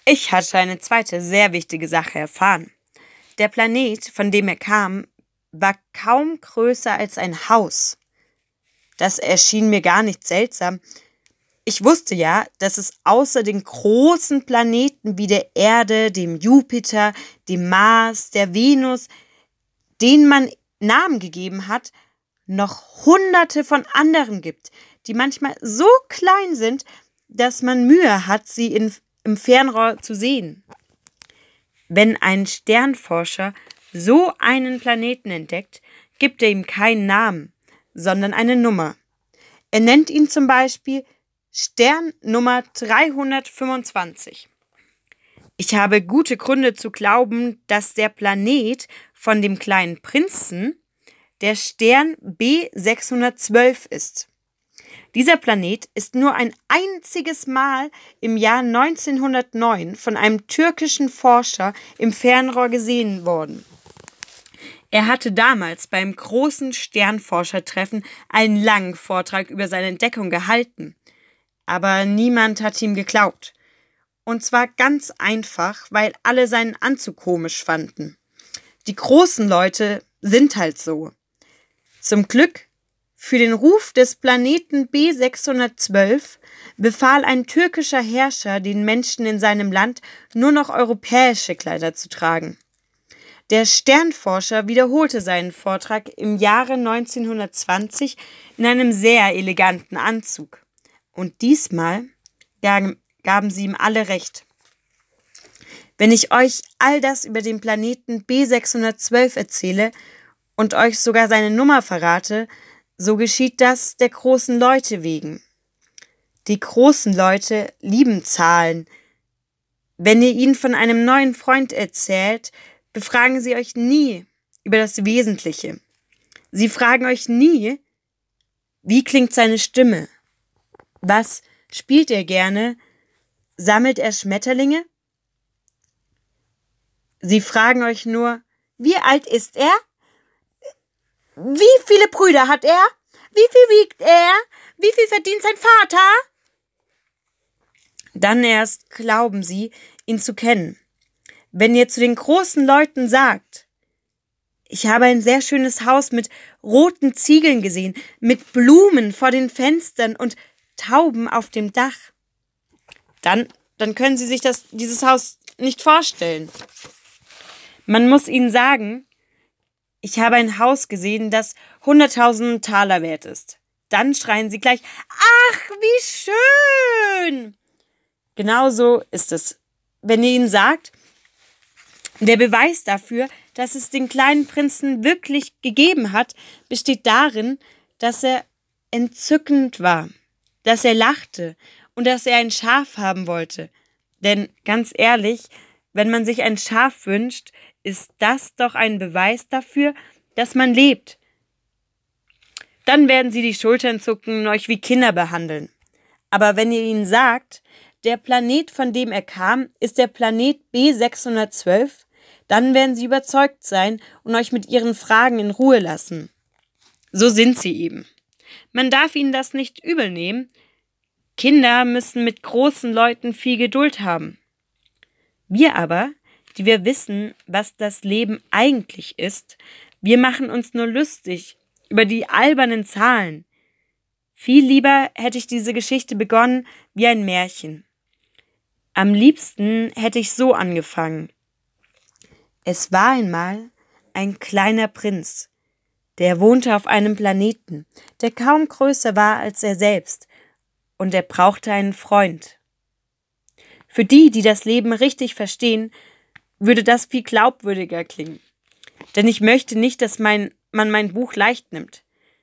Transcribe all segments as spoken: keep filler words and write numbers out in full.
Ich hatte eine zweite sehr wichtige Sache erfahren. Der Planet, von dem er kam, war kaum größer als ein Haus. Das erschien mir gar nicht seltsam. Ich wusste ja, dass es außer den großen Planeten wie der Erde, dem Jupiter, dem Mars, der Venus, denen man Namen gegeben hat, noch hunderte von anderen gibt, die manchmal so klein sind, dass man Mühe hat, sie in, im Fernrohr zu sehen. Wenn ein Sternforscher so einen Planeten entdeckt, gibt er ihm keinen Namen, sondern eine Nummer. Er nennt ihn zum Beispiel Stern Nummer dreihundertfünfundzwanzig. Ich habe gute Gründe zu glauben, dass der Planet von dem kleinen Prinzen der Stern B sechshundertzwölf ist. Dieser Planet ist nur ein einziges Mal im Jahr neunzehnhundertneun von einem türkischen Forscher im Fernrohr gesehen worden. Er hatte damals beim großen Sternforschertreffen einen langen Vortrag über seine Entdeckung gehalten. Aber niemand hat ihm geglaubt. Und zwar ganz einfach, weil alle seinen Anzug komisch fanden. Die großen Leute sind halt so. Zum Glück für den Ruf des Planeten B sechshundertzwölf befahl ein türkischer Herrscher den Menschen in seinem Land, nur noch europäische Kleider zu tragen. Der Sternforscher wiederholte seinen Vortrag im Jahre neunzehnhundertzwanzig in einem sehr eleganten Anzug. Und diesmal gaben sie ihm alle recht. Wenn ich euch all das über den Planeten B sechshundertzwölf erzähle und euch sogar seine Nummer verrate, so geschieht das der großen Leute wegen. Die großen Leute lieben Zahlen. Wenn ihr ihnen von einem neuen Freund erzählt, befragen sie euch nie über das Wesentliche. Sie fragen euch nie, wie klingt seine Stimme? Was spielt er gerne? Sammelt er Schmetterlinge? Sie fragen euch nur, wie alt ist er? Wie viele Brüder hat er? Wie viel wiegt er? Wie viel verdient sein Vater? Dann erst glauben sie, ihn zu kennen. Wenn ihr zu den großen Leuten sagt, ich habe ein sehr schönes Haus mit roten Ziegeln gesehen, mit Blumen vor den Fenstern und Tauben auf dem Dach, dann, dann können sie sich das, dieses Haus nicht vorstellen. Man muss ihnen sagen, ich habe ein Haus gesehen, das hunderttausend Taler wert ist. Dann schreien sie gleich, ach, wie schön! Genauso ist es. Wenn ihr ihnen sagt, der Beweis dafür, dass es den kleinen Prinzen wirklich gegeben hat, besteht darin, dass er entzückend war, dass er lachte und dass er ein Schaf haben wollte. Denn ganz ehrlich, wenn man sich ein Schaf wünscht, ist das doch ein Beweis dafür, dass man lebt. Dann werden sie die Schultern zucken und euch wie Kinder behandeln. Aber wenn ihr ihnen sagt, der Planet, von dem er kam, ist der Planet B sechshundertzwölf, dann werden sie überzeugt sein und euch mit ihren Fragen in Ruhe lassen. So sind sie eben. Man darf ihnen das nicht übel nehmen. Kinder müssen mit großen Leuten viel Geduld haben. Wir aber, die wir wissen, was das Leben eigentlich ist, wir machen uns nur lustig über die albernen Zahlen. Viel lieber hätte ich diese Geschichte begonnen wie ein Märchen. Am liebsten hätte ich so angefangen. Es war einmal ein kleiner Prinz, der wohnte auf einem Planeten, der kaum größer war als er selbst, und er brauchte einen Freund. Für die, die das Leben richtig verstehen, würde das viel glaubwürdiger klingen. Denn ich möchte nicht, dass mein, man mein Buch leicht nimmt.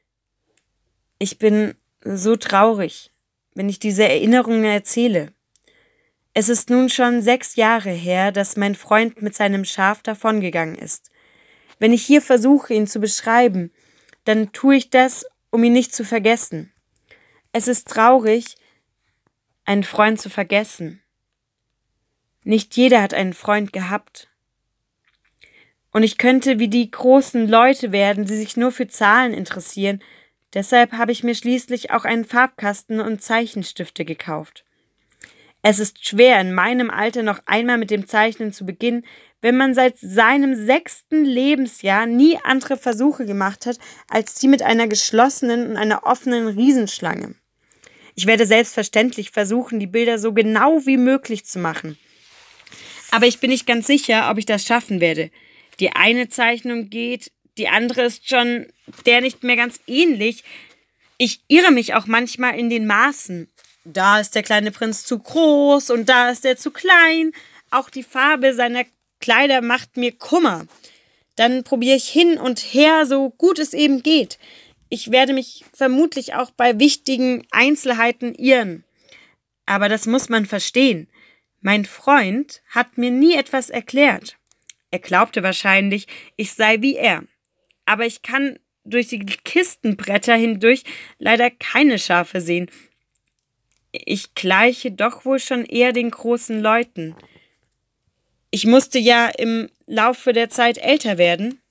Ich bin so traurig, wenn ich diese Erinnerungen erzähle. Es ist nun schon sechs Jahre her, dass mein Freund mit seinem Schaf davongegangen ist. Wenn ich hier versuche, ihn zu beschreiben, dann tue ich das, um ihn nicht zu vergessen. Es ist traurig, einen Freund zu vergessen. Nicht jeder hat einen Freund gehabt. Und ich könnte wie die großen Leute werden, die sich nur für Zahlen interessieren. Deshalb habe ich mir schließlich auch einen Farbkasten und Zeichenstifte gekauft. Es ist schwer, in meinem Alter noch einmal mit dem Zeichnen zu beginnen, wenn man seit seinem sechsten Lebensjahr nie andere Versuche gemacht hat, als die mit einer geschlossenen und einer offenen Riesenschlange. Ich werde selbstverständlich versuchen, die Bilder so genau wie möglich zu machen. Aber ich bin nicht ganz sicher, ob ich das schaffen werde. Die eine Zeichnung geht, die andere ist schon der nicht mehr ganz ähnlich. Ich irre mich auch manchmal in den Maßen. Da ist der kleine Prinz zu groß und da ist er zu klein. Auch die Farbe seiner Kleider macht mir Kummer. Dann probiere ich hin und her, so gut es eben geht. Ich werde mich vermutlich auch bei wichtigen Einzelheiten irren. Aber das muss man verstehen. Mein Freund hat mir nie etwas erklärt. Er glaubte wahrscheinlich, ich sei wie er. Aber ich kann durch die Kistenbretter hindurch leider keine Schafe sehen. Ich gleiche doch wohl schon eher den großen Leuten. Ich musste ja im Laufe der Zeit älter werden.